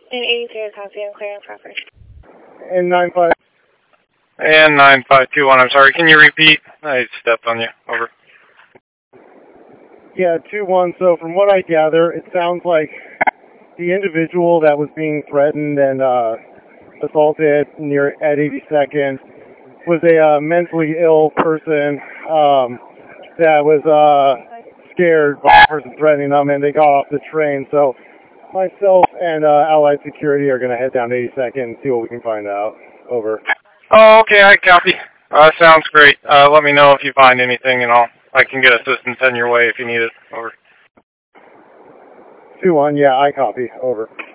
And 83 copy and clearing proper. And 95. And 9521, I'm sorry, can you repeat? I stepped on you. Over. Yeah, 2-1. So from what I gather, it sounds like the individual that was being threatened and assaulted at 82nd was a mentally ill person that was scared by the person threatening them, and they got off the train. So myself and Allied Security are going to head down to 82nd and see what we can find out. Over. Oh, okay, I copy. Sounds great. Let me know if you find anything, and I can get assistance in your way if you need it. Over. 2-1, yeah, I copy. Over.